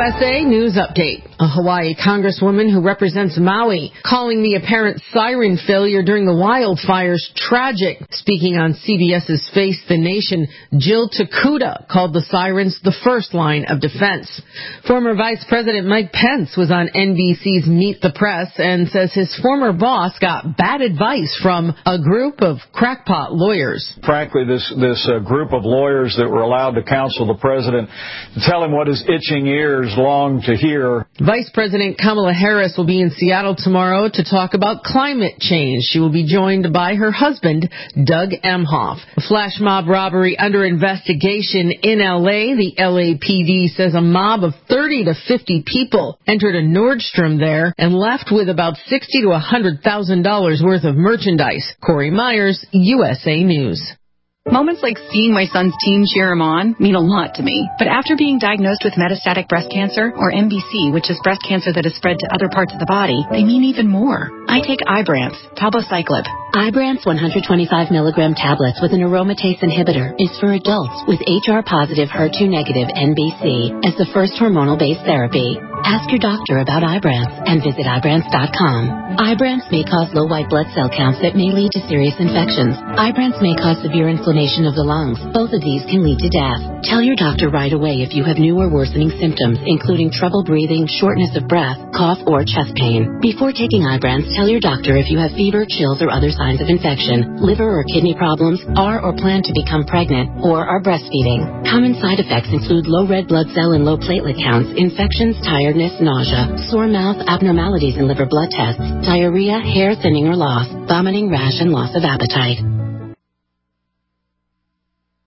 USA News Update. A Hawaii congresswoman who represents Maui calling the apparent siren failure during the wildfires tragic. Speaking on CBS's Face the Nation, Jill Takuda called the sirens the first line of defense. Former Vice President Mike Pence was on NBC's Meet the Press and says his former boss got bad advice from a group of crackpot lawyers. Frankly, this group of lawyers that were allowed to counsel the president to tell him what his itching ears long to hear. Vice President Kamala Harris will be in Seattle tomorrow to talk about climate change. She will be joined by her husband, Doug Emhoff. A flash mob robbery under investigation in L.A. The LAPD says a mob of 30 to 50 people entered a Nordstrom there and left with about $60,000 to $100,000 worth of merchandise. Corey Myers, USA News. Moments like seeing my son's team cheer him on mean a lot to me. But after being diagnosed with metastatic breast cancer, or MBC, which is breast cancer that has spread to other parts of the body, they mean even more. I take Ibrance, palbociclib. Ibrance 125 milligram tablets with an aromatase inhibitor is for adults with HR-positive, HER2-negative MBC as the first hormonal-based therapy. Ask your doctor about Ibrance and visit Ibrance.com. Ibrance may cause low white blood cell counts that may lead to serious infections. Ibrance may cause severe inflammation of the lungs. Both of these can lead to death. Tell your doctor right away if you have new or worsening symptoms, including trouble breathing, shortness of breath, cough, or chest pain. Before taking Ibrance, tell your doctor if you have fever, chills, or other signs of infection, liver or kidney problems, are or plan to become pregnant, or are breastfeeding. Common side effects include low red blood cell and low platelet counts, infections, tiredness, nausea, sore mouth, abnormalities in liver blood tests, diarrhea, hair thinning or loss, vomiting, rash, and loss of appetite.